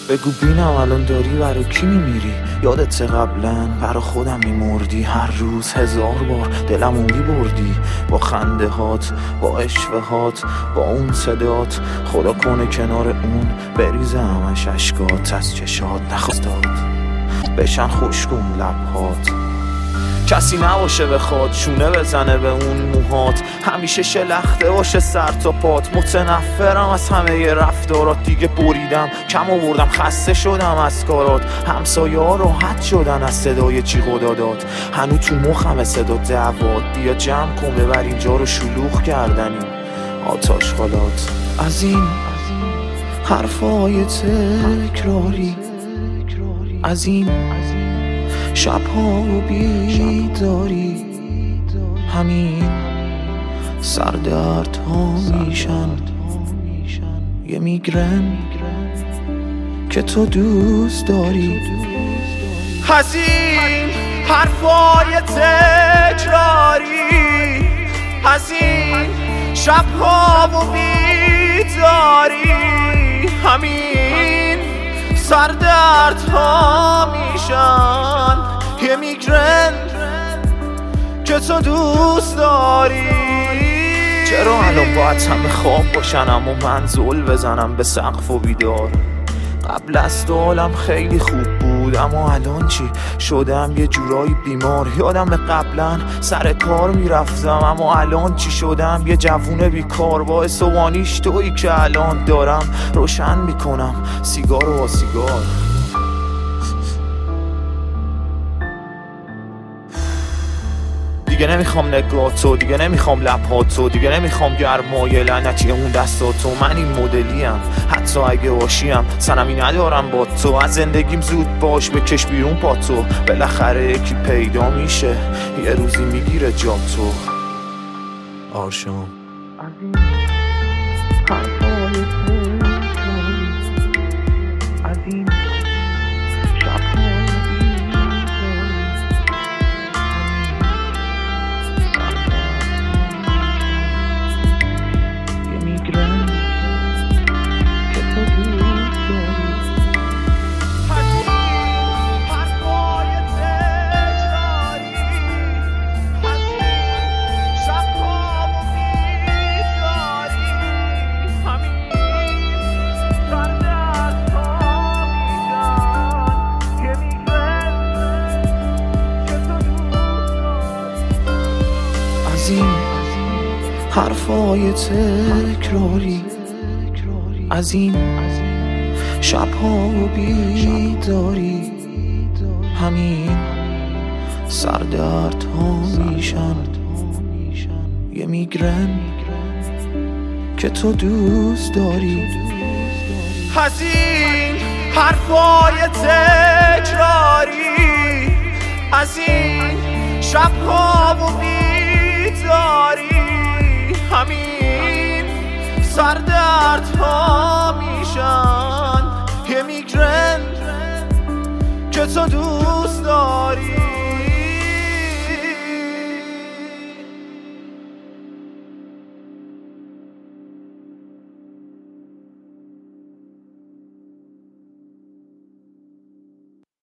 بگو بینم الان داری برای کی میمیری؟ یادت قبلا برای خودم میمردی، هر روز 1000 بار دلمو میبردی، با خنده هات، با اشوهات، با اون صدات. خدا کنه کنار اون بریزه همش اشکات از چشات، نخواستاد بشن خوشگون لبهات. کسی نباشه بخواد شونه بزنه به اون موهات، همیشه شلخته باشه سر تا پات. متنفرم از همه رفتارات، دیگه بریدم کم آوردم، خسته شدم از کارات. همسایه ها راحت شدن از صدای جیغ و دادات، هنو تو مخم صدا دعوات. بیا جمع کن ببر اینجا رو شلوغ کردنیم آتش خالات. از این حرفای تکراری، از این شبها و بیداری، همین سردرد ها میشن یه میگرن که تو دوست داری. از این حرفای تکراری، از این شبها و بیداری، همین سردردها میشن یه میگرن که تو دوست داری. چرا الان باید همه خواب باشن اما من زل بزنم به سقف و بیدار؟ قبل از تو حالم خیلی خوب بود اما الان چی؟ شدم یه جورایی بیمار. یادم قبلا سر کار میرفتم اما الان چی؟ شدم یه جوون بیکار. با صبحانیش تویی که الان دارم روشن میکنم سیگار و سیگار. دیگه نمیخوام نگاهتو، دیگه نمیخوام لبهاتو، دیگه نمیخوام گرمای لعنتی اون دستاتو. من این مدلیم حتی اگه باشیم سنمی ندارم با تو. از زندگیم زود باش بکش بیرون پاتو، بالاخره یکی پیدا میشه یه روزی میگیره جاتو. آرشام از این حرفای تکراری، از این حرفای تکراری، از این شبها و بیداری، همین سردردها میشن یه میگرن که تو دوست داری. از این حرفای تکراری، از این شبها و بیداری، همین سردردها میشن یه میگرن که تو دوست داری.